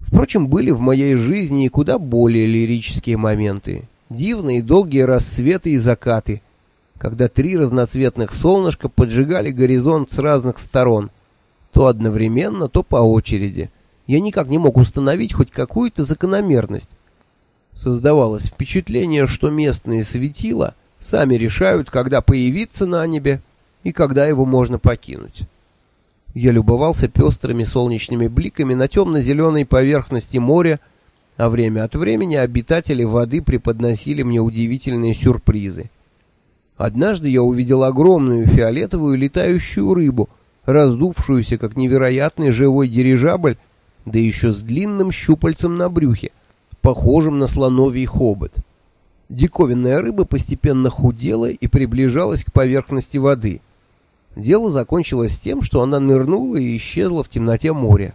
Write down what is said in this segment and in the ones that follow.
Впрочем, были в моей жизни и куда более лирические моменты. Дивные долгие рассветы и закаты, когда три разноцветных солнышка поджигали горизонт с разных сторон, то одновременно, то по очереди. Я никак не мог установить хоть какую-то закономерность. Создавалось впечатление, что местные светила сами решают, когда появиться на небе и когда его можно покинуть. Я любовался пестрыми солнечными бликами на темно-зеленой поверхности моря, а время от времени обитатели воды преподносили мне удивительные сюрпризы. Однажды я увидел огромную фиолетовую летающую рыбу, раздувшуюся как невероятный живой дирижабль, да еще с длинным щупальцем на брюхе, похожим на слоновий хобот. Диковинная рыба постепенно худела и приближалась к поверхности воды. Дело закончилось тем, что она нырнула и исчезла в темноте моря.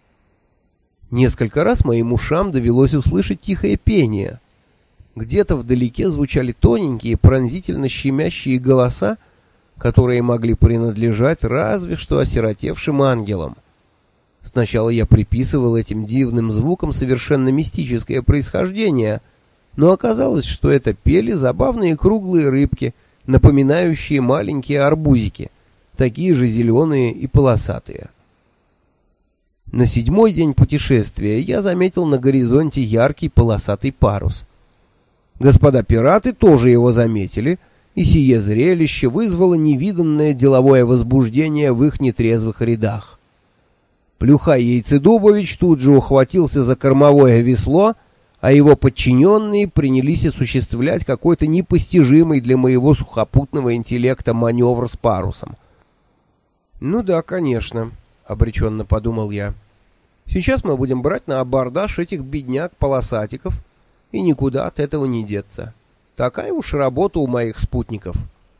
Несколько раз моим ушам довелось услышать тихое пение. Где-то вдалеке звучали тоненькие, пронзительно щемящие голоса, которые могли принадлежать разве что осиротевшим ангелам. Сначала я приписывал этим дивным звукам совершенно мистическое происхождение, но оказалось, что это пели забавные круглые рыбки, напоминающие маленькие арбузики, такие же зеленые и полосатые. На 7-й день путешествия я заметил на горизонте яркий полосатый парус. Господа пираты тоже его заметили, и сие зрелище вызвало невиданное деловое возбуждение в их нетрезвых рядах. Плюхай Яйцедубович тут же ухватился за кормовое весло, а его подчиненные принялись осуществлять какой-то непостижимый для моего сухопутного интеллекта маневр с парусом. «Ну да, конечно», — обреченно подумал я. «Сейчас мы будем брать на абордаж этих бедняк-полосатиков, и никуда от этого не деться. Такая уж работа у моих спутников».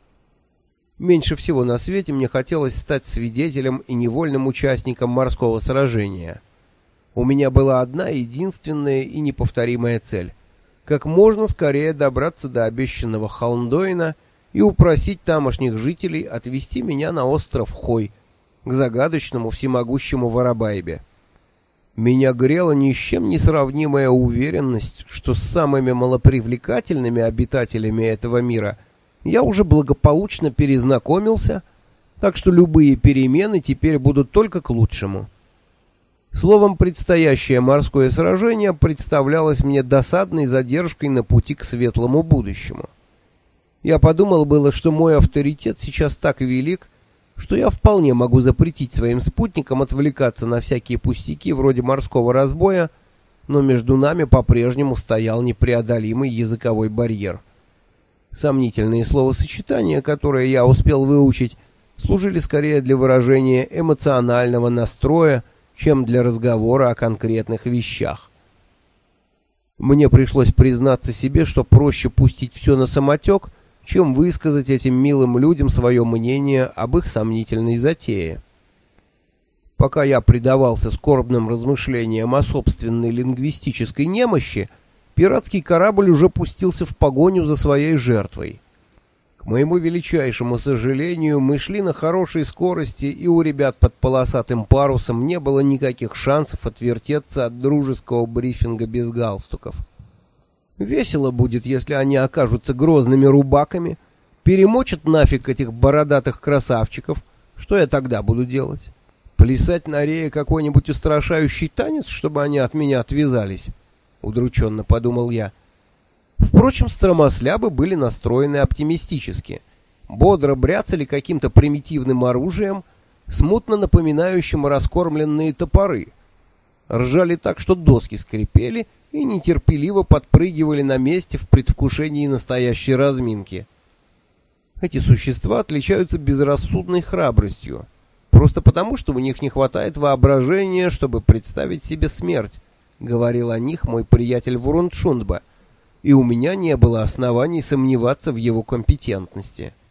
Меньше всего на свете мне хотелось стать свидетелем и невольным участником морского сражения. У меня была одна единственная и неповторимая цель — как можно скорее добраться до обещанного Холмдойна и упросить тамошних жителей отвезти меня на остров Хой, к загадочному всемогущему Воробайбе. Меня грела ни с чем не сравнимая уверенность, что с самыми малопривлекательными обитателями этого мира я уже благополучно перезнакомился, так что любые перемены теперь будут только к лучшему. Словом, предстоящее морское сражение представлялось мне досадной задержкой на пути к светлому будущему. Я подумал было, что мой авторитет сейчас так велик, что я вполне могу запретить своим спутникам отвлекаться на всякие пустяки вроде морского разбоя, но между нами по-прежнему стоял непреодолимый языковой барьер. Сомнительные словосочетания, которые я успел выучить, служили скорее для выражения эмоционального настроя, чем для разговора о конкретных вещах. Мне пришлось признаться себе, что проще пустить все на самотек, чем высказать этим милым людям свое мнение об их сомнительной затее. Пока я предавался скорбным размышлениям о собственной лингвистической немощи, пиратский корабль уже пустился в погоню за своей жертвой. К моему величайшему сожалению, мы шли на хорошей скорости, и у ребят под полосатым парусом не было никаких шансов отвертеться от дружеского брифинга без галстуков. Весело будет, если они окажутся грозными рубаками, перемочат нафиг этих бородатых красавчиков. Что я тогда буду делать? Плясать на рее какой-нибудь устрашающий танец, чтобы они от меня отвязались? Удрученно подумал я. Впрочем, стромослябы были настроены оптимистически. Бодро бряцали каким-то примитивным оружием, смутно напоминающим раскормленные топоры. Ржали так, что доски скрипели, и нетерпеливо подпрыгивали на месте в предвкушении настоящей разминки. Эти существа отличаются безрассудной храбростью, просто потому, что у них не хватает воображения, чтобы представить себе смерть, говорил о них мой приятель Вурундшундба, и у меня не было оснований сомневаться в его компетентности.